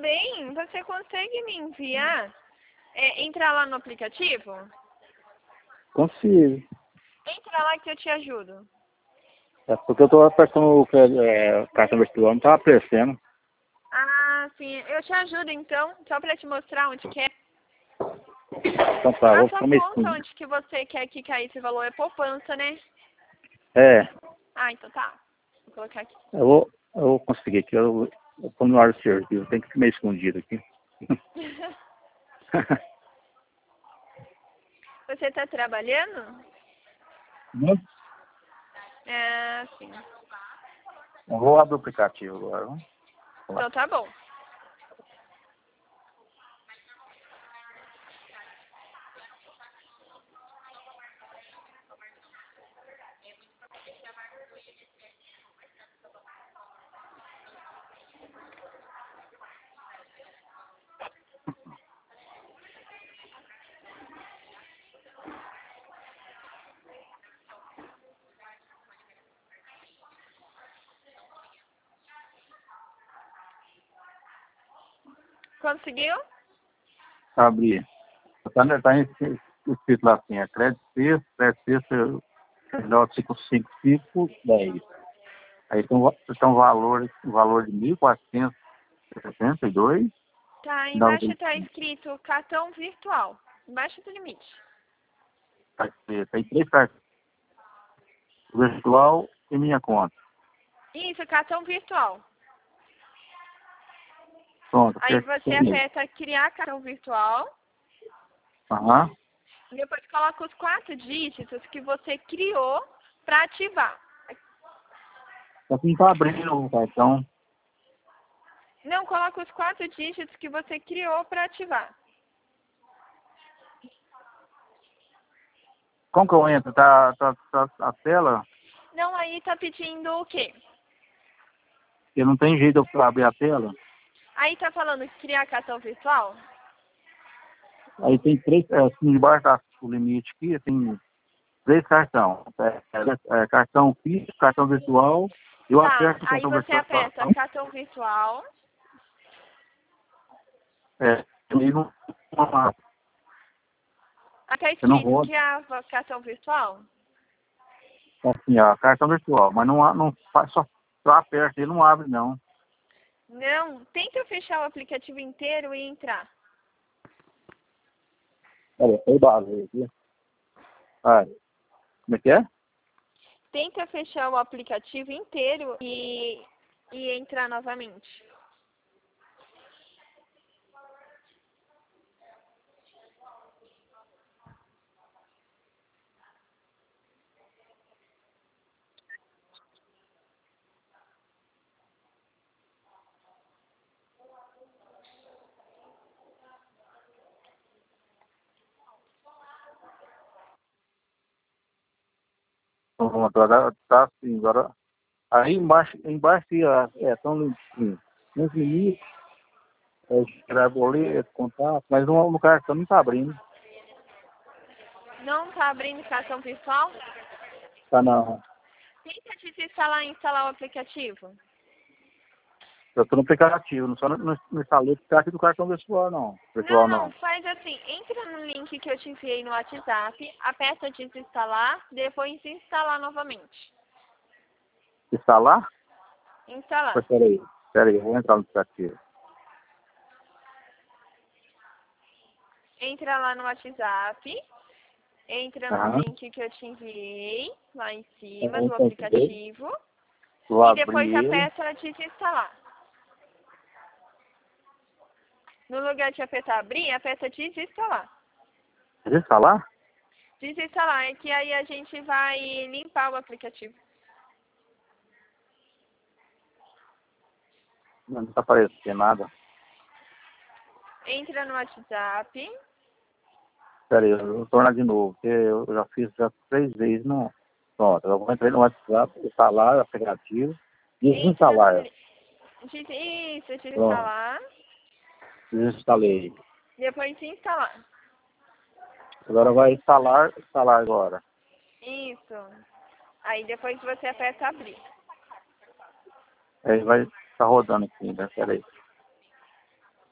também, você consegue me enviar? Entrar lá no aplicativo? Consigo. Entra lá que eu te ajudo. É porque eu tô apertando o cartão virtual, não tá aparecendo. Ah, sim. Eu te ajudo então, só pra te mostrar onde que é. Então tá, A vou sua ficar meio conta, escondido. onde que você quer que caia esse valor, é poupança, né? É, Ah, então tá. Vou colocar aqui. eu vou conseguir aqui. Eu tô no ar do serviço, tem que ficar meio escondido aqui. Você tá trabalhando? Não, É, sim. eu vou abrir o aplicativo agora. Vamos lá. Então tá bom. Conseguiu? Abrir. Tá escrito lá assim, crédito sexto, melhor 55510. Aí tem um valor de 1.472. Tá, Não, embaixo tá escrito cartão virtual. Embaixo do limite. tem 3 cartões. Virtual e minha conta. Isso, cartão virtual. Pronto. Aí você aperta criar cartão virtual. Aham. Depois coloca os 4 dígitos que você criou para ativar. Só que não tá abrindo o cartão. Não, coloca os 4 dígitos que você criou para ativar. Como que eu entro? Tá a tela? Não, aí tá pedindo o quê? Porque não tem jeito de eu abrir a tela. Aí tá falando criar cartão virtual? Aí tem 3, assim, embaixo tá o limite aqui, tem 3 cartões. Cartão físico, cartão virtual. Eu Tá, aperto o aí cartão você virtual. aperta cartão virtual. E não, Aí tá eu não escrito vou, criar cartão virtual? assim, cartão virtual. Mas não faz só aperto, ele não abre, não. Não, tenta fechar o aplicativo inteiro e entrar. Olha, foi base aqui. Vai. Como é que é? Tenta fechar o aplicativo inteiro e entrar novamente. Pronto, agora tá assim, agora. Aí embaixo tão limpinho. Nos limites, gerar boleto, contato, mas no cartão não tá abrindo. Não tá abrindo cartão virtual? Tá não. Tenta desinstalar e instalar o aplicativo. Eu tô no aplicativo, não só não instalei o aplicativo do cartão virtual, não. Virtual Não, não. faz assim, entra no link que eu te enviei no WhatsApp, aperta desinstalar, depois instalar novamente. Instalar? Instalar. Mas peraí, eu vou entrar no aplicativo. Entra lá no WhatsApp, entra no Aham. link que eu te enviei, lá em cima Eu do encontrei, aplicativo, vou e depois abrir ele. aperta desinstalar. No lugar de apertar abrir, aperta desinstalar. Desinstalar? Desinstalar, é que aí a gente vai limpar o aplicativo. Não tá aparecendo nada. Entra no WhatsApp. Peraí, eu vou tornar de novo, porque eu já fiz 3 vezes, não. Pronto, eu vou entrar no WhatsApp, instalar o aplicativo, Entra no... desinstalar. Isso, Pronto, desinstalar. desinstalei. Depois instalar. Agora vai instalar agora. Isso. Aí depois você aperta abrir. Aí vai estar rodando aqui, né? Peraí.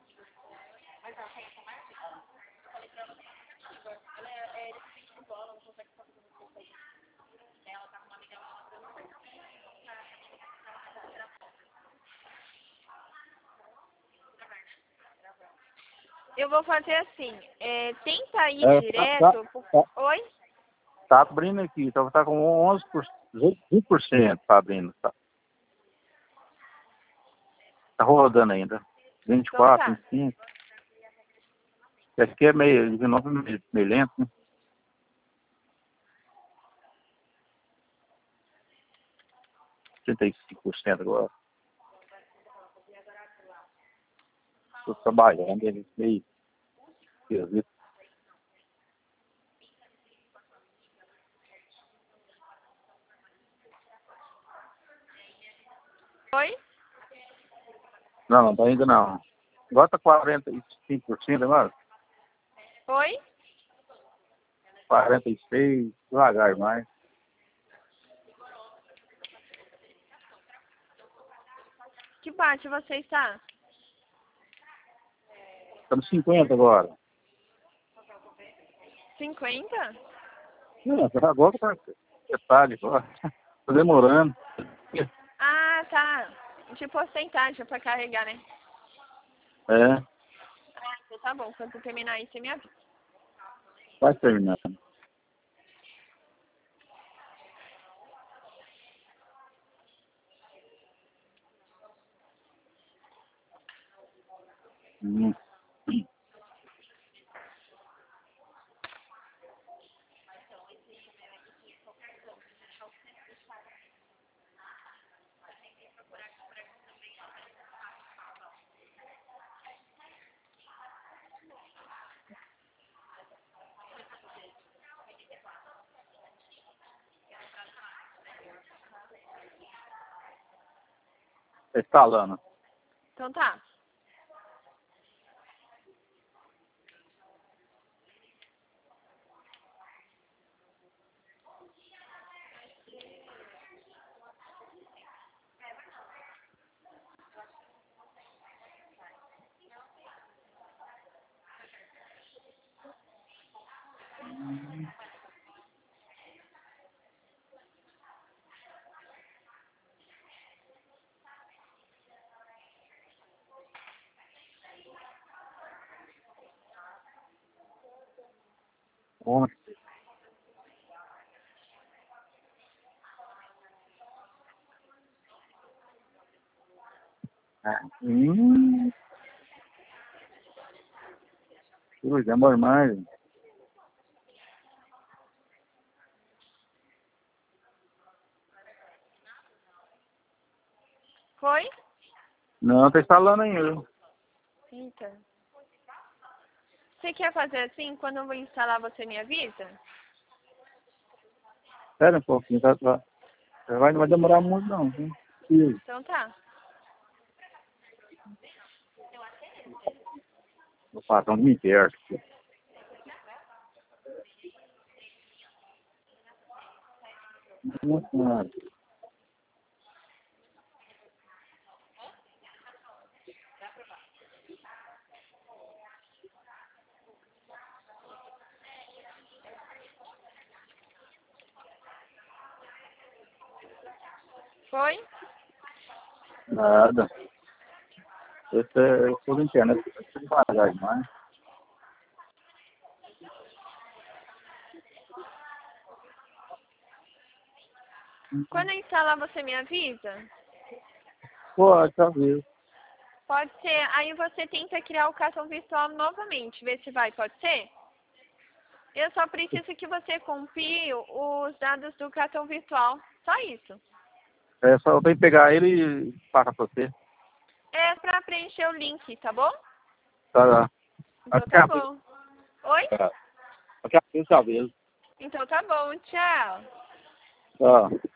Eu vou fazer assim, tenta ir É, direto. Oi? tá abrindo aqui, tá com 20% tá abrindo. Tá rodando ainda. Então 24, tá. 25. Esse aqui é meio, de novo, meio lento, né? 35% agora. Tô trabalhando, ele meio esquisito. Oi? Não, tá ainda não. Agora tá 45% agora. Oi? 46, devagar mais. Que parte você está? Estamos 50 agora. 50? Não, agora tá detalhe agora. Tá demorando. Ah, tá. De porcentagem pra carregar, né? É, Ah, então tá bom. Quando terminar aí, você me avisa. vai terminando. Hum. Tá instalando. Então tá. Ontem. Demora mais. Foi? Não, tá instalando ainda. Eita. Você quer fazer assim? Quando eu vou instalar, você me avisa? Espera um pouquinho, não vai demorar muito não, viu? Então tá. O patrão me perde. Nossa, Foi? nada. Esse é por internet, é devagar demais. Quando eu instalar, você me avisa? Pô, talvez. Pode ser. Aí você tenta criar o cartão virtual novamente. Ver se vai. Pode ser? Eu só preciso que você compile os dados do cartão virtual. Só isso. É só eu tenho que pegar ele e passar pra você. É pra preencher o link, tá bom? Tá. Então tá bom. Oi? Daqui a pouco, talvez. Então tá bom. Tchau. Tá.